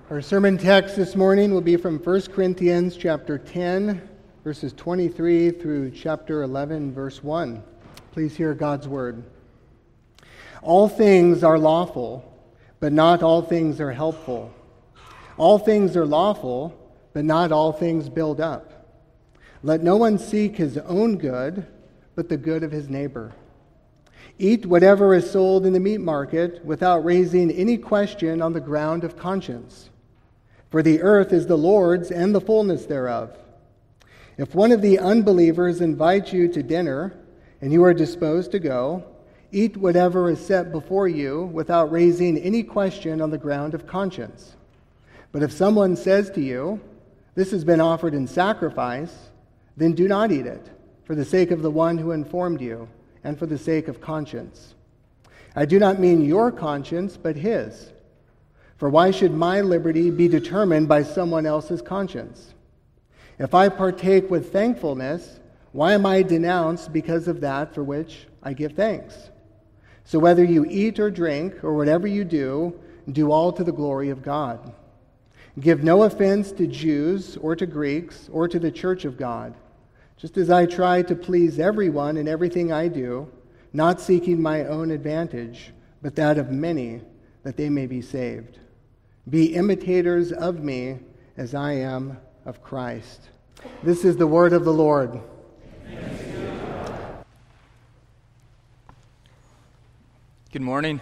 Our sermon text this morning will be from 1 Corinthians chapter 10, verses 23 through chapter 11, verse 1. Please hear God's word. All things are lawful, but not all things are helpful. All things are lawful, but not all things build up. Let no one seek his own good, but the good of his neighbor. Eat whatever is sold in the meat market without raising any question on the ground of conscience. For the earth is the Lord's and the fullness thereof. If one of the unbelievers invites you to dinner, and you are disposed to go, eat whatever is set before you without raising any question on the ground of conscience. But if someone says to you, "This has been offered in sacrifice," then do not eat it, for the sake of the one who informed you, and for the sake of conscience. I do not mean your conscience, but his. For why should my liberty be determined by someone else's conscience? If I partake with thankfulness, why am I denounced because of that for which I give thanks? So whether you eat or drink, or whatever you do, do all to the glory of God. Give no offense to Jews or to Greeks or to the church of God, just as I try to please everyone in everything I do, not seeking my own advantage, but that of many, that they may be saved. Be imitators of me as I am of Christ. This is the word of the Lord. Good morning.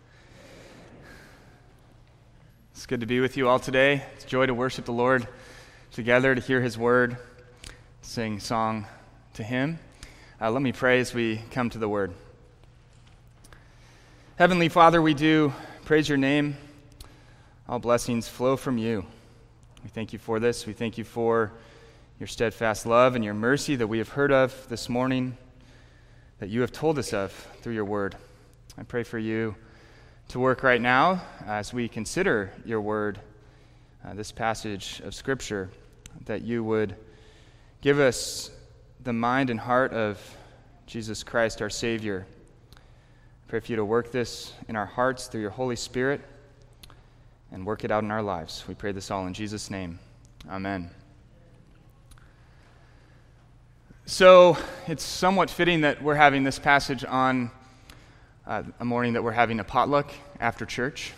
It's good to be with you all today. It's a joy to worship the Lord together, to hear his word, sing song to him. Let me pray as we come to the word. Heavenly Father, we do praise your name. All blessings flow from you. We thank you for this. We thank you for your steadfast love and your mercy that we have heard of this morning, that you have told us of through your word. I pray for you to work right now as we consider your word, this passage of Scripture, that you would give us the mind and heart of Jesus Christ, our Savior. I pray for you to work this in our hearts through your Holy Spirit and work it out in our lives. We pray this all in Jesus' name. Amen. So it's somewhat fitting that we're having this passage on a morning that we're having a potluck after church.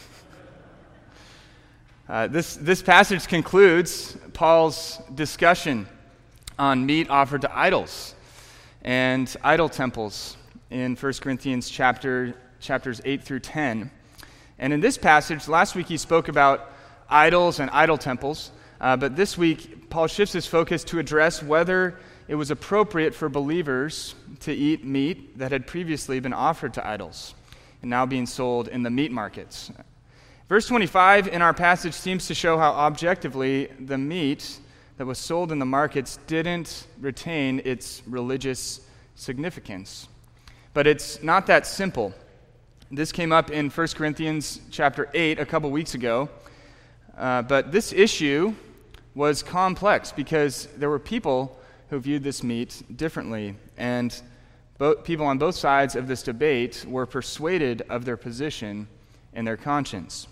This passage concludes Paul's discussion on meat offered to idols and idol temples in 1 Corinthians chapters 8 through 10. And in this passage, last week he spoke about idols and idol temples, but this week Paul shifts his focus to address whether it was appropriate for believers to eat meat that had previously been offered to idols and now being sold in the meat markets. Verse 25 in our passage seems to show how objectively the meat that was sold in the markets didn't retain its religious significance. But it's not that simple. This came up in 1 Corinthians chapter 8 a couple weeks ago, but this issue was complex because there were people who viewed this meat differently, and people on both sides of this debate were persuaded of their position in their conscience.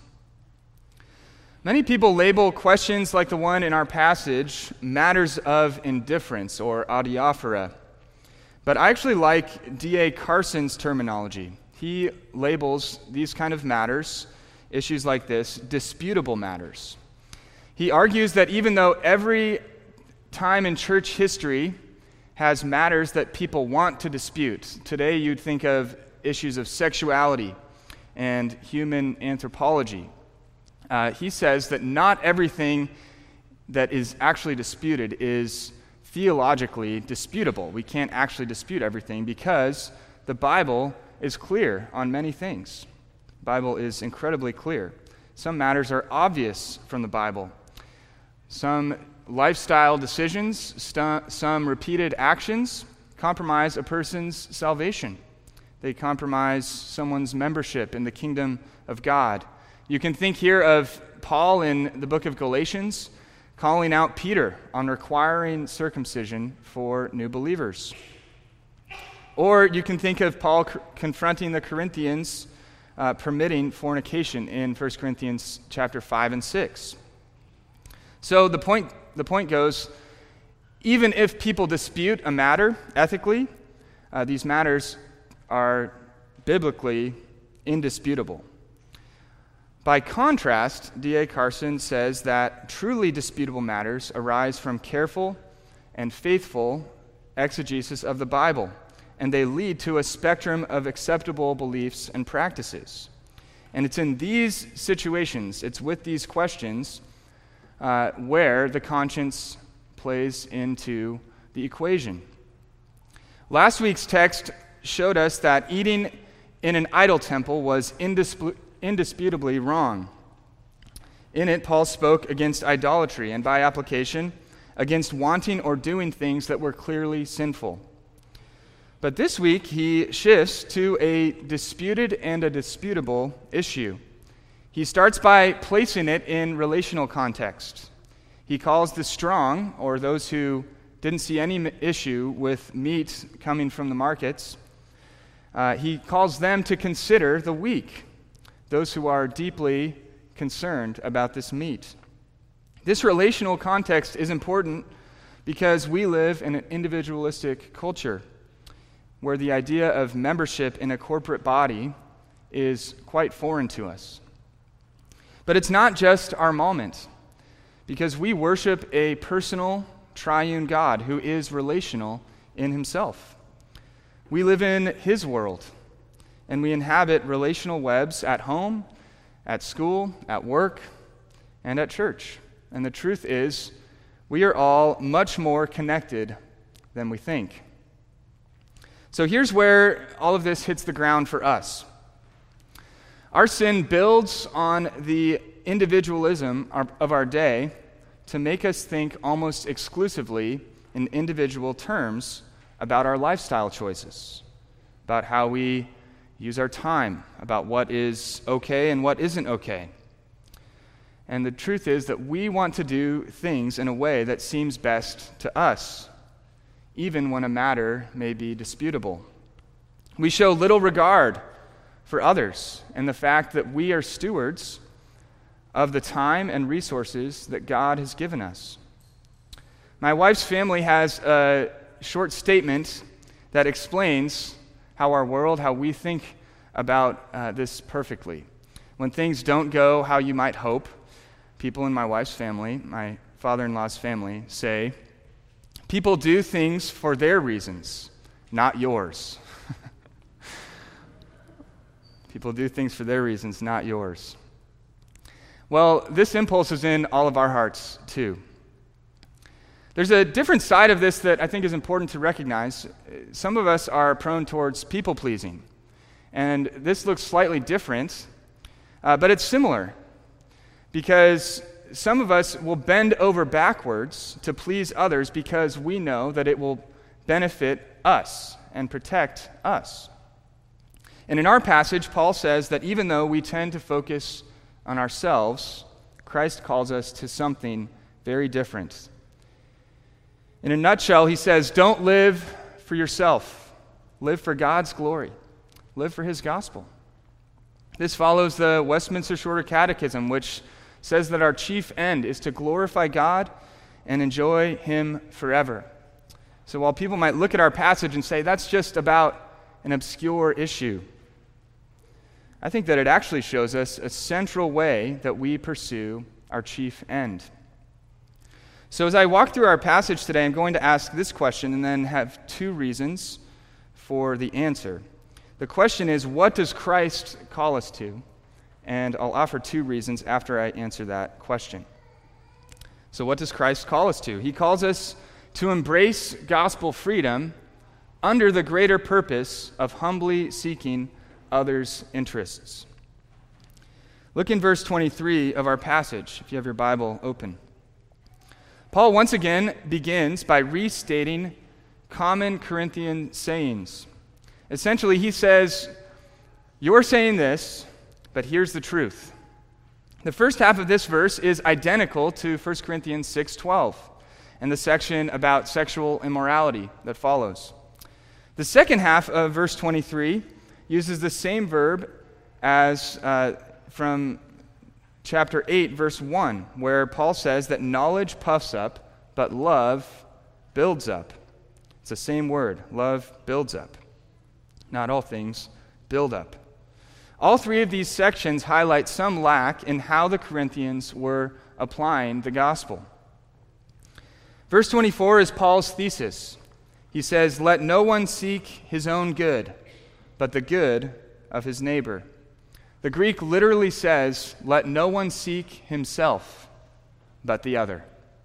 Many people label questions like the one in our passage matters of indifference or adiaphora, but I actually like D.A. Carson's terminology. He labels these kind of matters, issues like this, disputable matters. He argues that even though every time in church history has matters that people want to dispute, today you'd think of issues of sexuality and human anthropology. He says that not everything that is actually disputed is theologically disputable. We can't actually dispute everything because the Bible is clear on many things. The Bible is incredibly clear. Some matters are obvious from the Bible. Some lifestyle decisions, some repeated actions compromise a person's salvation. They compromise someone's membership in the kingdom of God. You can think here of Paul in the book of Galatians calling out Peter on requiring circumcision for new believers. Or you can think of Paul confronting the Corinthians permitting fornication in 1 Corinthians chapter 5 and 6. So the point goes, even if people dispute a matter ethically, these matters are biblically indisputable. By contrast, D.A. Carson says that truly disputable matters arise from careful and faithful exegesis of the Bible, and they lead to a spectrum of acceptable beliefs and practices. And it's in these situations, it's with these questions, where the conscience plays into the equation. Last week's text showed us that eating in an idol temple was indisputably wrong. In it, Paul spoke against idolatry, and by application, against wanting or doing things that were clearly sinful. But this week, he shifts to a disputed and a disputable issue. He starts by placing it in relational context. He calls the strong, or those who didn't see any issue with meat coming from the markets, he calls them to consider the weak, those who are deeply concerned about this meat. This relational context is important because we live in an individualistic culture where the idea of membership in a corporate body is quite foreign to us. But it's not just our moment, because we worship a personal, triune God who is relational in himself. We live in his world, and we inhabit relational webs at home, at school, at work, and at church. And the truth is, we are all much more connected than we think. So here's where all of this hits the ground for us. Our sin builds on the individualism of our day to make us think almost exclusively in individual terms about our lifestyle choices, about how we use our time, about what is okay and what isn't okay. And the truth is that we want to do things in a way that seems best to us, even when a matter may be disputable. We show little regard for others and the fact that we are stewards of the time and resources that God has given us. My wife's family has a short statement that explains how our world, how we think about this perfectly. When things don't go how you might hope, people in my wife's family, my father-in-law's family, say, people do things for their reasons, not yours. People do things for their reasons, not yours. Well, this impulse is in all of our hearts, too. There's a different side of this that I think is important to recognize. Some of us are prone towards people-pleasing, and this looks slightly different, but it's similar, because some of us will bend over backwards to please others because we know that it will benefit us and protect us. And in our passage, Paul says that even though we tend to focus on ourselves, Christ calls us to something very different. In a nutshell, he says, don't live for yourself. Live for God's glory. Live for his gospel. This follows the Westminster Shorter Catechism, which says that our chief end is to glorify God and enjoy him forever. So while people might look at our passage and say, that's just about an obscure issue, I think that it actually shows us a central way that we pursue our chief end. So as I walk through our passage today, I'm going to ask this question and then have two reasons for the answer. The question is, what does Christ call us to? And I'll offer two reasons after I answer that question. So what does Christ call us to? He calls us to embrace gospel freedom under the greater purpose of humbly seeking others' interests. Look in verse 23 of our passage, if you have your Bible open. Paul once again begins by restating common Corinthian sayings. Essentially, he says, you're saying this, but here's the truth. The first half of this verse is identical to 1 Corinthians 6:12 and the section about sexual immorality that follows. The second half of verse 23 uses the same verb as from chapter 8, verse 1, where Paul says that knowledge puffs up, but love builds up. It's the same word, love builds up. Not all things build up. All three of these sections highlight some lack in how the Corinthians were applying the gospel. Verse 24 is Paul's thesis. He says, "Let no one seek his own good, but the good of his neighbor." The Greek literally says, "Let no one seek himself, but the other."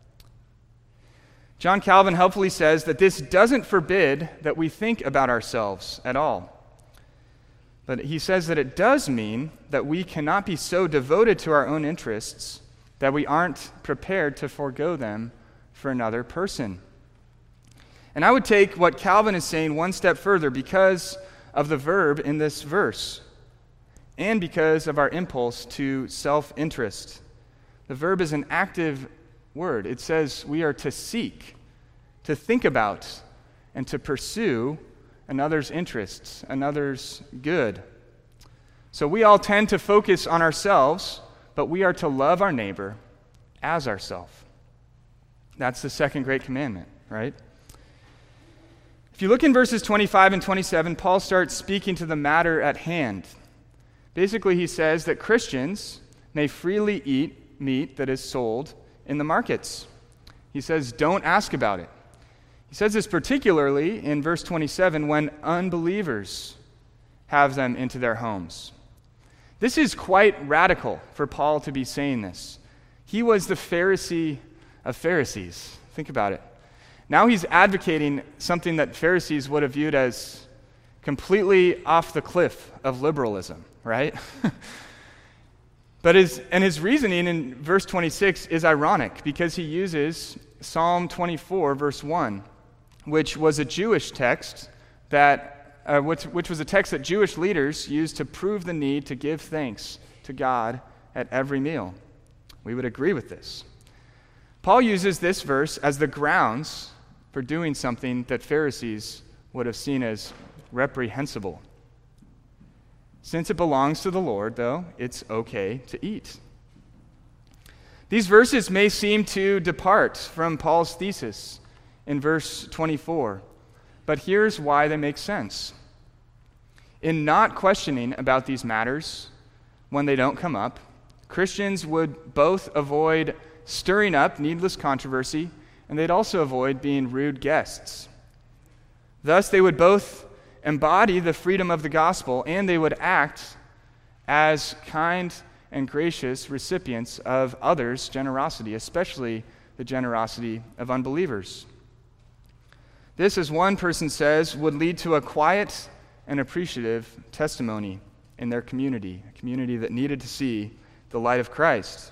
John Calvin helpfully says that this doesn't forbid that we think about ourselves at all. But he says that it does mean that we cannot be so devoted to our own interests that we aren't prepared to forego them for another person. And I would take what Calvin is saying one step further because of the verb in this verse and because of our impulse to self-interest. The verb is an active word. It says we are to seek, to think about, and to pursue another's interests, another's good. So we all tend to focus on ourselves, but we are to love our neighbor as ourselves. That's the second great commandment, right? If you look in verses 25 and 27, Paul starts speaking to the matter at hand. Basically, he says that Christians may freely eat meat that is sold in the markets. He says, don't ask about it. He says this particularly in verse 27 when unbelievers have them into their homes. This is quite radical for Paul to be saying this. He was the Pharisee of Pharisees. Think about it. Now he's advocating something that Pharisees would have viewed as completely off the cliff of liberalism, right? But his reasoning in verse 26 is ironic because he uses Psalm 24, verse 1, which was a Jewish text which was a text that Jewish leaders used to prove the need to give thanks to God at every meal. We would agree with this. Paul uses this verse as the grounds for doing something that Pharisees would have seen as reprehensible. Since it belongs to the Lord, though, it's okay to eat. These verses may seem to depart from Paul's thesis in verse 24, but here's why they make sense. In not questioning about these matters when they don't come up, Christians would both avoid stirring up needless controversy, and they'd also avoid being rude guests. Thus, they would both embody the freedom of the gospel, and they would act as kind and gracious recipients of others' generosity, especially the generosity of unbelievers. This, as one person says, would lead to a quiet and appreciative testimony in their community, a community that needed to see the light of Christ.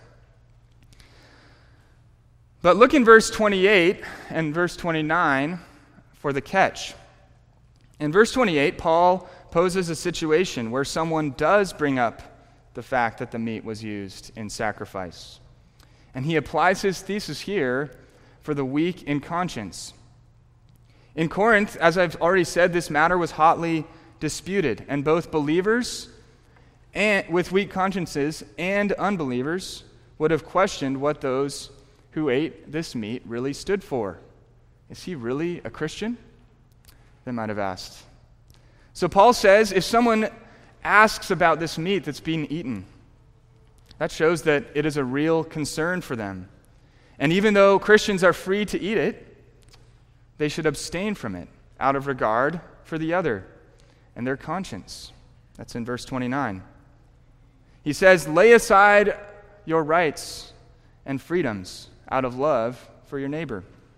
But look in verse 28 and verse 29 for the catch. In verse 28, Paul poses a situation where someone does bring up the fact that the meat was used in sacrifice. And he applies his thesis here for the weak in conscience. In Corinth, as I've already said, this matter was hotly disputed, and both believers with weak consciences and unbelievers would have questioned what those who ate this meat really stood for. Is he really a Christian? They might have asked. So Paul says, if someone asks about this meat that's being eaten, that shows that it is a real concern for them. And even though Christians are free to eat it, they should abstain from it out of regard for the other and their conscience. That's in verse 29. He says, lay aside your rights and freedoms out of love for your neighbor.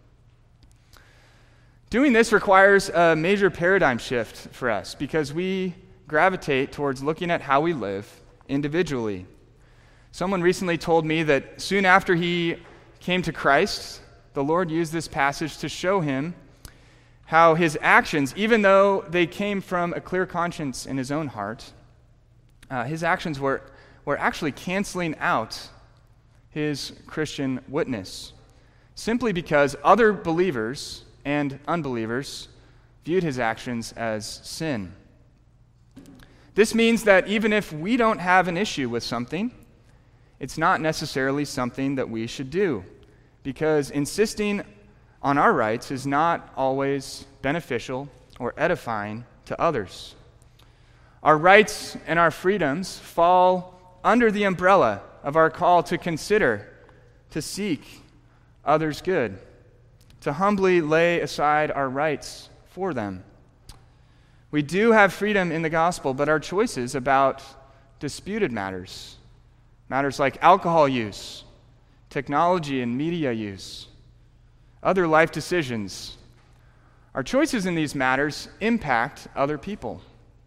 Doing this requires a major paradigm shift for us because we gravitate towards looking at how we live individually. Someone recently told me that soon after he came to Christ, the Lord used this passage to show him how his actions, even though they came from a clear conscience in his own heart, his actions were actually canceling out his Christian witness, simply because other believers and unbelievers viewed his actions as sin. This means that even if we don't have an issue with something, it's not necessarily something that we should do, because insisting on our rights is not always beneficial or edifying to others. Our rights and our freedoms fall under the umbrella of our call to consider, to seek others' good, to humbly lay aside our rights for them. We do have freedom in the gospel, but our choices about disputed matters like alcohol use, technology and media use, other life decisions, our choices in these matters impact other people.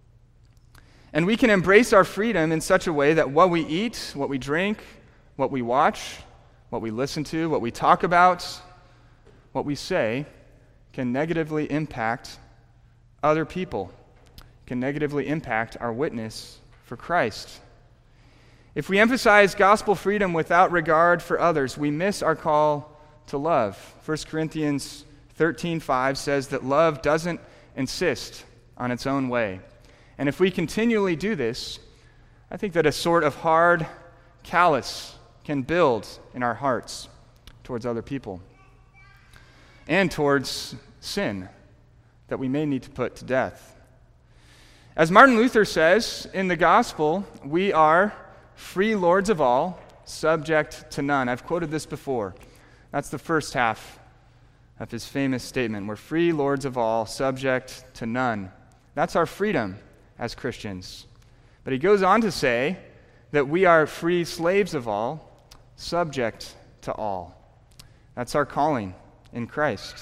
And we can embrace our freedom in such a way that what we eat, what we drink, what we watch, what we listen to, what we talk about, what we say, can negatively impact other people, can negatively impact our witness for Christ. If we emphasize gospel freedom without regard for others, we miss our call to love. 1 Corinthians 13:5 says that love doesn't insist on its own way. And if we continually do this, I think that a sort of hard callous can build in our hearts towards other people and towards sin that we may need to put to death. As Martin Luther says in the gospel, we are free lords of all, subject to none. I've quoted this before. That's the first half of his famous statement. We're free lords of all, subject to none. That's our freedom as Christians. But he goes on to say that we are free slaves of all, subject to all. That's our calling in Christ.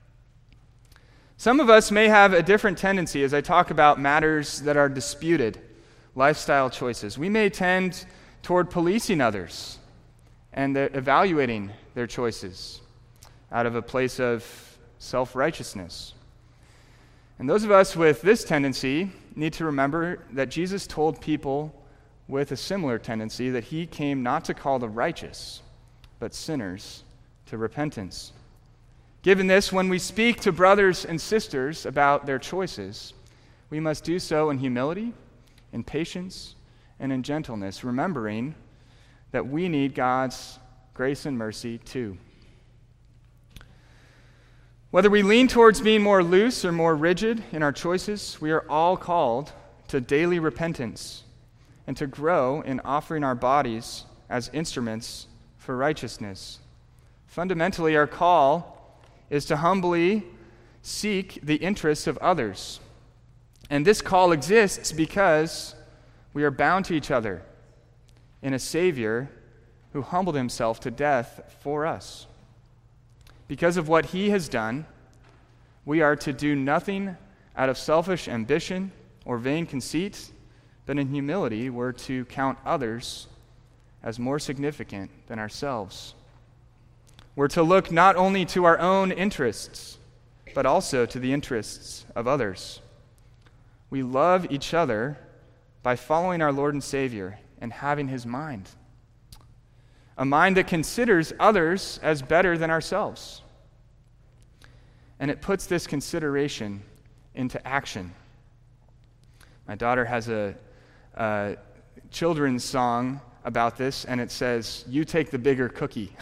Some of us may have a different tendency as I talk about matters that are disputed, lifestyle choices. We may tend toward policing others and evaluating their choices out of a place of self-righteousness. And those of us with this tendency need to remember that Jesus told people with a similar tendency that he came not to call the righteous, but sinners to repentance. Given this, when we speak to brothers and sisters about their choices, we must do so in humility, in patience, and in gentleness, remembering that we need God's grace and mercy too. Whether we lean towards being more loose or more rigid in our choices, we are all called to daily repentance and to grow in offering our bodies as instruments for righteousness. Fundamentally, our call is to humbly seek the interests of others. And this call exists because we are bound to each other in a Savior who humbled himself to death for us. Because of what he has done, we are to do nothing out of selfish ambition or vain conceit, but in humility we're to count others as more significant than ourselves. We're to look not only to our own interests, but also to the interests of others. We love each other by following our Lord and Savior and having his mind. A mind that considers others as better than ourselves. And it puts this consideration into action. My daughter has a children's song about this, and it says, "You take the bigger cookie."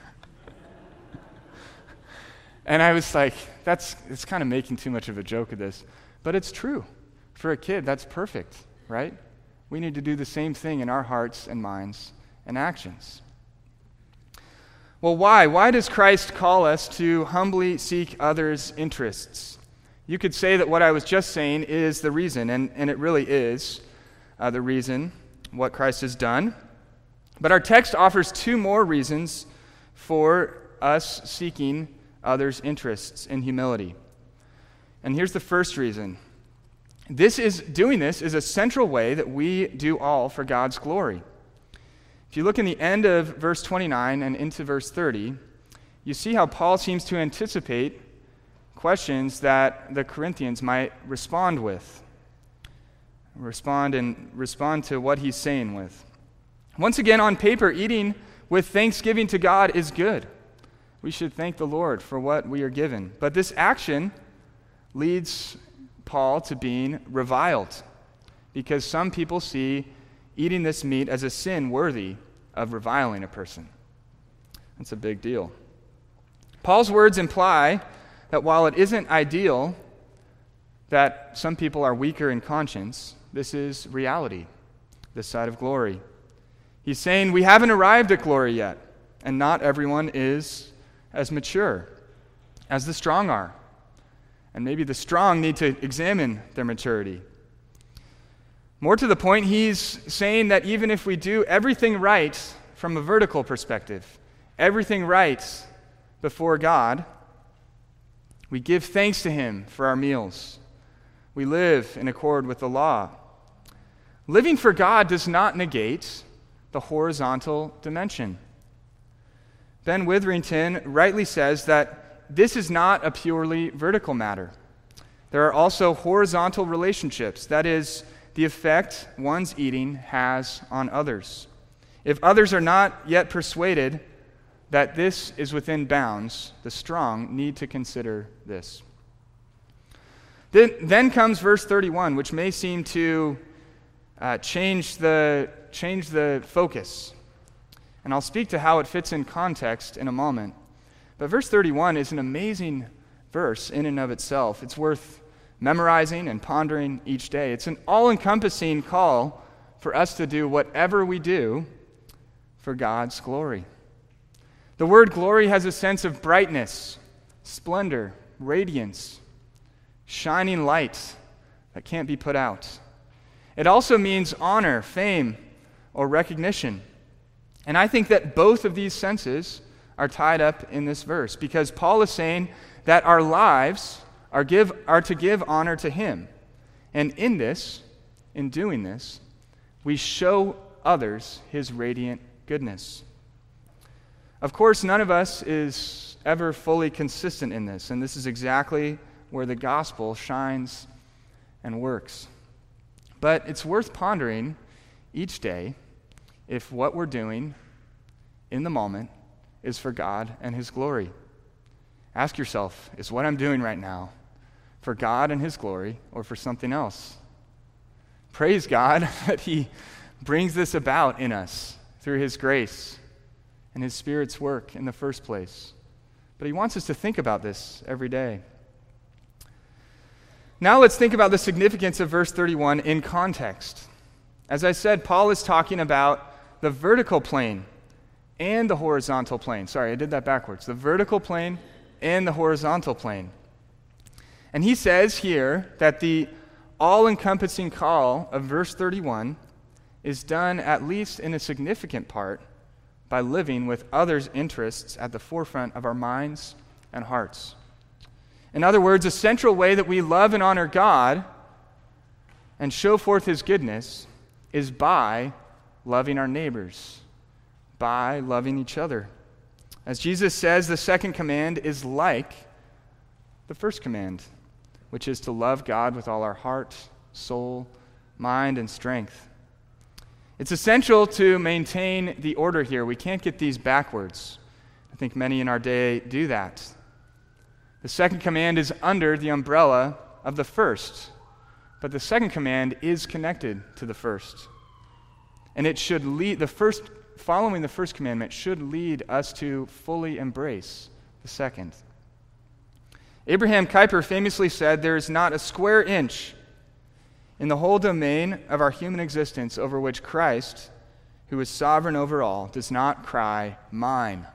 And I was like, it's kind of making too much of a joke of this. But it's true. For a kid, that's perfect, right? We need to do the same thing in our hearts and minds and actions. Well, why? Why does Christ call us to humbly seek others' interests? You could say that what I was just saying is the reason, and it really is the reason, what Christ has done. But our text offers two more reasons for us seeking others' interests in humility. And here's the first reason. Doing this is a central way that we do all for God's glory. If you look in the end of verse 29 and into verse 30, you see how Paul seems to anticipate questions that the Corinthians might respond with. Respond to what he's saying with. Once again, on paper, eating with thanksgiving to God is good. We should thank the Lord for what we are given. But this action leads Paul to being reviled because some people see eating this meat as a sin worthy of reviling a person. That's a big deal. Paul's words imply that while it isn't ideal that some people are weaker in conscience, this is reality, this side of glory. He's saying we haven't arrived at glory yet, and not everyone is as mature as the strong are. And maybe the strong need to examine their maturity. More to the point, he's saying that even if we do everything right from a vertical perspective, everything right before God, we give thanks to Him for our meals. We live in accord with the law. Living for God does not negate the horizontal dimension. Ben Witherington rightly says that this is not a purely vertical matter. There are also horizontal relationships, that is, the effect one's eating has on others. If others are not yet persuaded that this is within bounds, the strong need to consider this. Then comes verse 31, which may seem to change the focus. And I'll speak to how it fits in context in a moment. But verse 31 is an amazing verse in and of itself. It's worth memorizing and pondering each day. It's an all-encompassing call for us to do whatever we do for God's glory. The word glory has a sense of brightness, splendor, radiance, shining light that can't be put out. It also means honor, fame, or recognition. And I think that both of these senses are tied up in this verse, because Paul is saying that our lives are to give honor to Him. And in doing this, we show others His radiant goodness. Of course, none of us is ever fully consistent in this, and this is exactly where the gospel shines and works. But it's worth pondering each day if what we're doing in the moment is for God and His glory. Ask yourself, is what I'm doing right now for God and His glory or for something else? Praise God that He brings this about in us through His grace and His Spirit's work in the first place. But He wants us to think about this every day. Now let's think about the significance of verse 31 in context. As I said, Paul is talking about the vertical plane and the horizontal plane. Sorry, I did that backwards. The vertical plane and the horizontal plane. And he says here that the all-encompassing call of verse 31 is done, at least in a significant part, by living with others' interests at the forefront of our minds and hearts. In other words, a central way that we love and honor God and show forth His goodness is by loving our neighbors, by loving each other. As Jesus says, the second command is like the first command, which is to love God with all our heart, soul, mind, and strength. It's essential to maintain the order here. We can't get these backwards. I think many in our day do that. The second command is under the umbrella of the first, but the second command is connected to the first. And it should lead, following the first commandment should lead us to fully embrace the second. Abraham Kuyper famously said, "There is not a square inch in the whole domain of our human existence over which Christ, who is sovereign over all, does not cry, 'Mine.'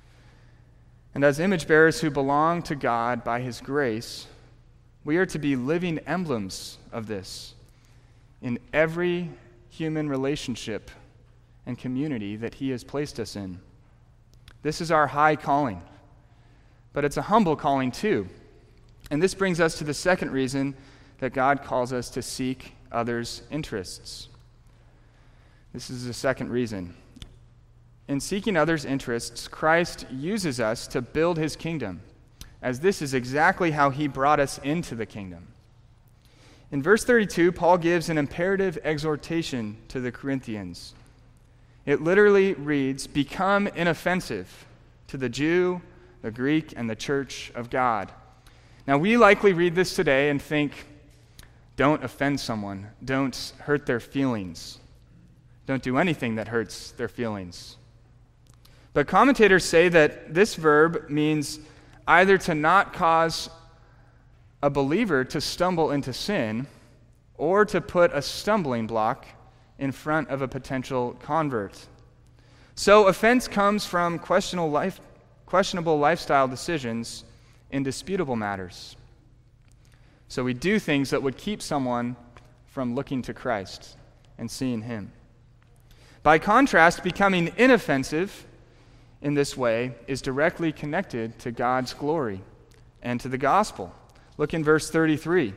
And as image bearers who belong to God by His grace, we are to be living emblems of this in every human relationship and community that He has placed us in. This is our high calling, but it's a humble calling too. And this brings us to the second reason that God calls us to seek others' interests. This is the second reason. In seeking others' interests, Christ uses us to build His kingdom, as this is exactly how He brought us into the kingdom. In verse 32, Paul gives an imperative exhortation to the Corinthians. It literally reads, "Become inoffensive to the Jew, the Greek, and the church of God." Now, we likely read this today and think, don't offend someone. Don't hurt their feelings. Don't do anything that hurts their feelings. But commentators say that this verb means either to not cause a believer to stumble into sin or to put a stumbling block in front of a potential convert. So offense comes from questionable lifestyle decisions in disputable matters. So we do things that would keep someone from looking to Christ and seeing him. By contrast, becoming inoffensive in this way is directly connected to God's glory and to the gospel. Look in verse 33.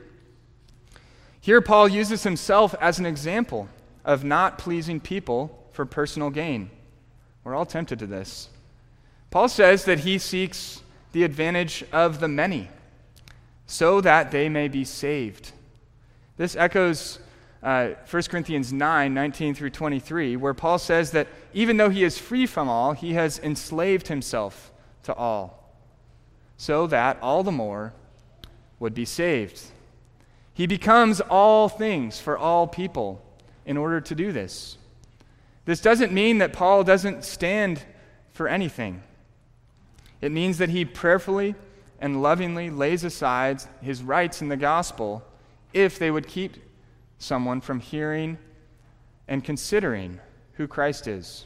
Here Paul uses himself as an example of not pleasing people for personal gain. We're all tempted to this. Paul says that he seeks the advantage of the many so that they may be saved. This echoes 1 Corinthians 9:19 through 23, where Paul says that even though he is free from all, he has enslaved himself to all, so that all the more would be saved. He becomes all things for all people in order to do this. This doesn't mean that Paul doesn't stand for anything. It means that he prayerfully and lovingly lays aside his rights in the gospel if they would keep someone from hearing and considering who Christ is.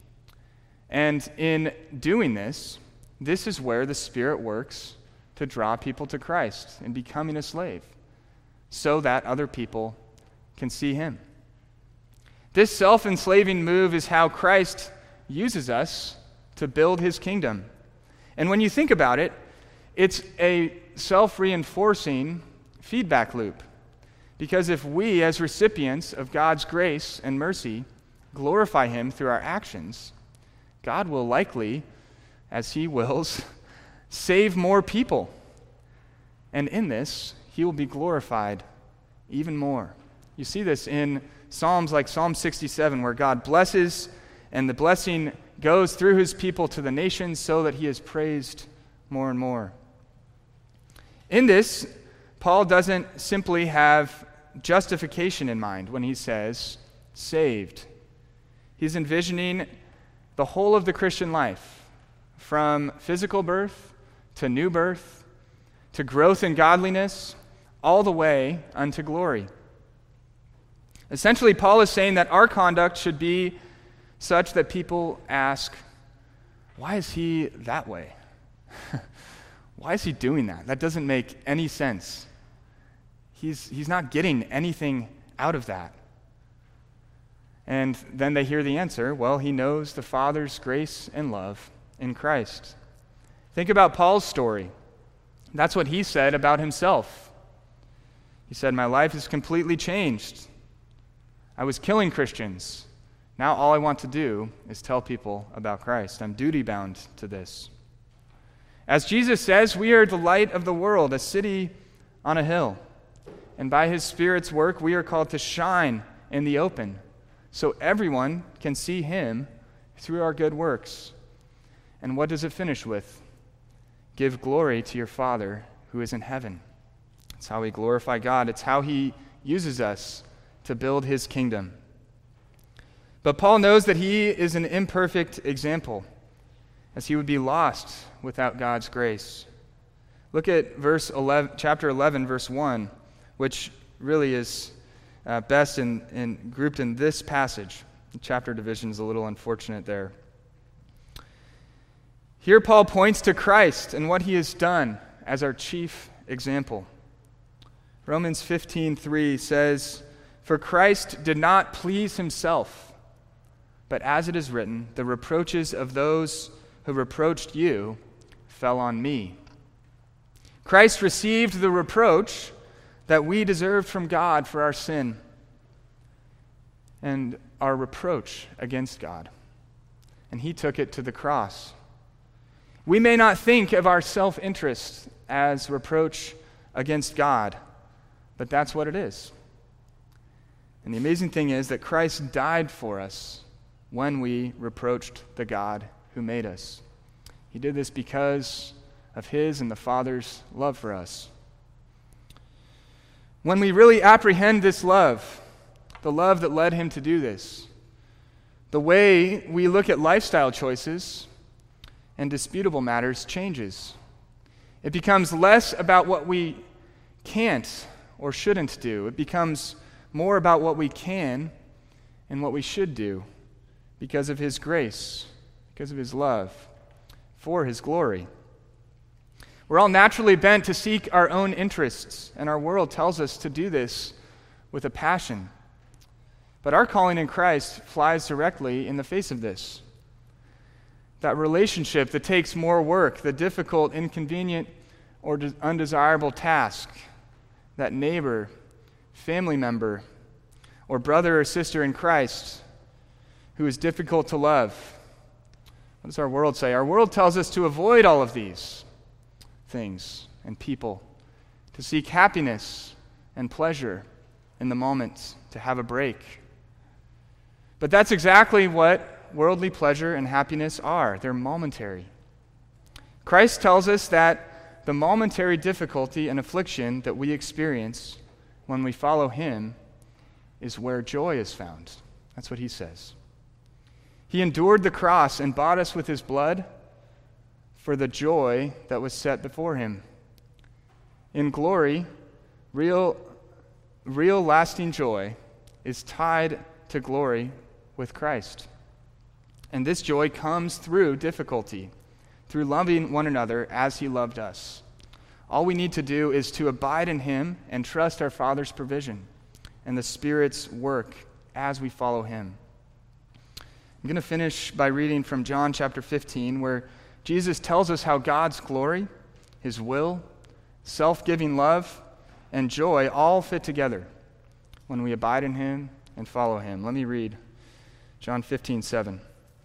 And in doing this, this is where the Spirit works to draw people to Christ in becoming a slave, so that other people can see him. This self-enslaving move is how Christ uses us to build his kingdom. And when you think about it, it's a self-reinforcing feedback loop. Because if we, as recipients of God's grace and mercy, glorify him through our actions, God will likely, as he wills, save more people. And in this, he will be glorified even more. You see this in Psalms like Psalm 67, where God blesses, and the blessing goes through his people to the nations so that he is praised more and more. In this, Paul doesn't simply have justification in mind when he says saved. He's envisioning the whole of the Christian life, from physical birth to new birth to growth in godliness, all the way unto glory. Essentially, Paul is saying that our conduct should be such that people ask, why is he that way? Why is he doing that? That doesn't make any sense. He's not getting anything out of that. And then they hear the answer, well, he knows the Father's grace and love in Christ. Think about Paul's story. That's what he said about himself. He said, my life is completely changed. I was killing Christians. Now all I want to do is tell people about Christ. I'm duty-bound to this. As Jesus says, we are the light of the world, a city on a hill. And by his Spirit's work, we are called to shine in the open, so everyone can see him through our good works. And what does it finish with? Give glory to your Father who is in heaven. It's how we glorify God. It's how he uses us to build his kingdom. But Paul knows that he is an imperfect example, as he would be lost without God's grace. Look at chapter 11, verse 1, which really is best grouped in this passage. The chapter division is a little unfortunate there. Here Paul points to Christ and what he has done as our chief example. Romans 15:3 says, for Christ did not please himself, but as it is written, the reproaches of those who reproached you fell on me. Christ received the reproach that we deserved from God for our sin and our reproach against God. And he took it to the cross. We may not think of our self-interest as reproach against God, but that's what it is. And the amazing thing is that Christ died for us when we reproached the God who made us. He did this because of his and the Father's love for us. When we really apprehend this love, the love that led him to do this, the way we look at lifestyle choices and disputable matters changes. It becomes less about what we can't or shouldn't do. It becomes more about what we can and what we should do because of his grace, because of his love, for his glory. We're all naturally bent to seek our own interests, and our world tells us to do this with a passion. But our calling in Christ flies directly in the face of this. That relationship that takes more work, the difficult, inconvenient, or undesirable task, that neighbor, family member, or brother or sister in Christ who is difficult to love. What does our world say? Our world tells us to avoid all of these things and people, to seek happiness and pleasure in the moment, to have a break. But that's exactly what worldly pleasure and happiness are. They're momentary. Christ tells us that the momentary difficulty and affliction that we experience when we follow him is where joy is found. That's what he says. He endured the cross and bought us with his blood for the joy that was set before him. In glory, real lasting joy is tied to glory with Christ. And this joy comes through difficulty, through loving one another as he loved us. All we need to do is to abide in him and trust our Father's provision and the Spirit's work as we follow him. I'm going to finish by reading from John chapter 15, where Jesus tells us how God's glory, his will, self-giving love, and joy all fit together when we abide in him and follow him. Let me read John 15:7.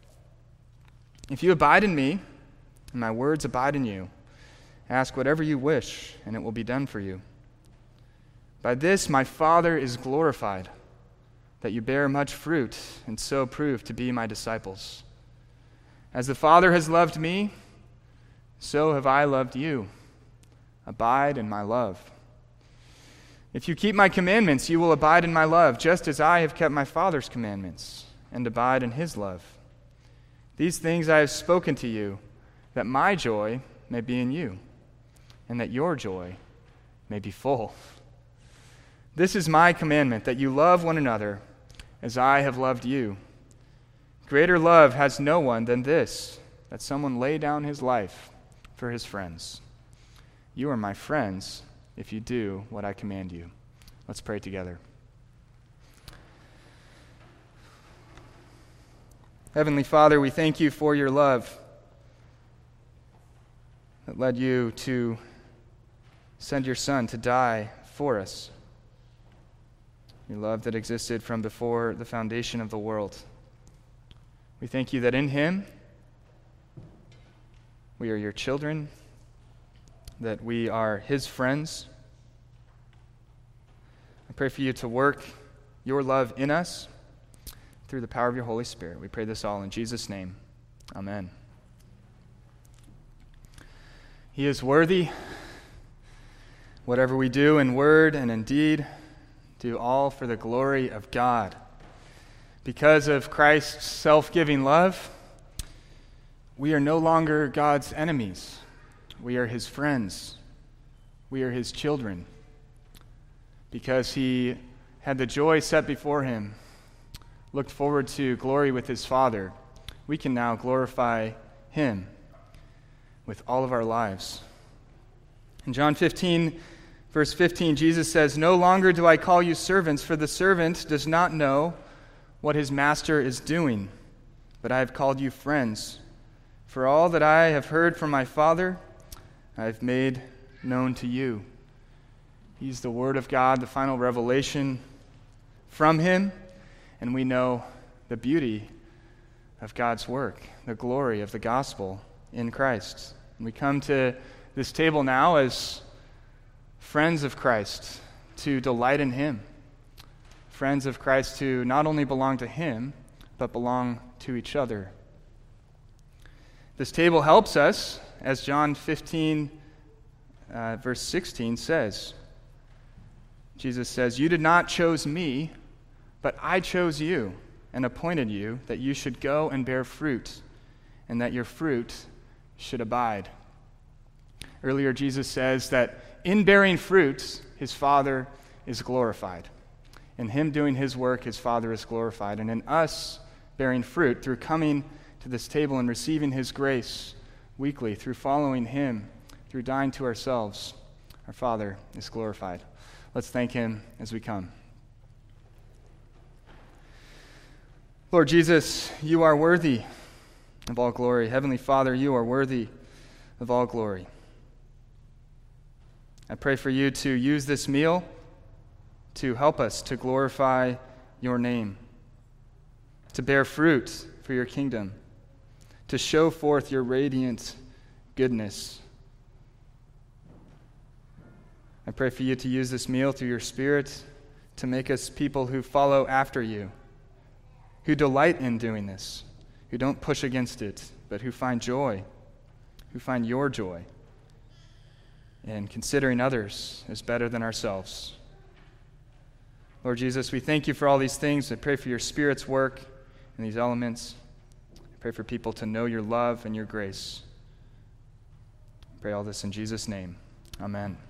If you abide in me, and my words abide in you, ask whatever you wish, and it will be done for you. By this my Father is glorified, that you bear much fruit, and so prove to be my disciples. As the Father has loved me, so have I loved you. Abide in my love. If you keep my commandments, you will abide in my love, just as I have kept my Father's commandments, and abide in his love. These things I have spoken to you, that my joy may be in you, and that your joy may be full. This is my commandment, that you love one another as I have loved you. Greater love has no one than this, that someone lay down his life for his friends. You are my friends if you do what I command you. Let's pray together. Heavenly Father, we thank you for your love that led you to send your Son to die for us. Your love that existed from before the foundation of the world. We thank you that in him we are your children, that we are his friends. I pray for you to work your love in us through the power of your Holy Spirit. We pray this all in Jesus' name. Amen. He is worthy. Whatever we do in word and in deed, do all for the glory of God. Because of Christ's self-giving love, we are no longer God's enemies. We are his friends. We are his children. Because he had the joy set before him, looked forward to glory with his Father, we can now glorify him with all of our lives. In John 15, verse 15, Jesus says, "No longer do I call you servants, for the servant does not know what his master is doing, but I have called you friends. For all that I have heard from my Father, I have made known to you." He's the Word of God, the final revelation from him, and we know the beauty of God's work, the glory of the gospel in Christ. And we come to this table now as friends of Christ to delight in him. Friends of Christ who not only belong to him, but belong to each other. This table helps us, as John 15, verse 16 says, Jesus says, "You did not choose me, but I chose you and appointed you that you should go and bear fruit, and that your fruit should abide." Earlier, Jesus says that in bearing fruit, his Father is glorified. In him doing his work, his Father is glorified. And in us bearing fruit, through coming to this table and receiving his grace weekly, through following him, through dying to ourselves, our Father is glorified. Let's thank him as we come. Lord Jesus, you are worthy of all glory. Heavenly Father, you are worthy of all glory. I pray for you to use this meal to help us to glorify your name, to bear fruit for your kingdom, to show forth your radiant goodness. I pray for you to use this meal through your Spirit to make us people who follow after you, who delight in doing this, who don't push against it, but who find joy, who find your joy in considering others as better than ourselves. Lord Jesus, we thank you for all these things. I pray for your Spirit's work in these elements. I pray for people to know your love and your grace. I pray all this in Jesus' name. Amen.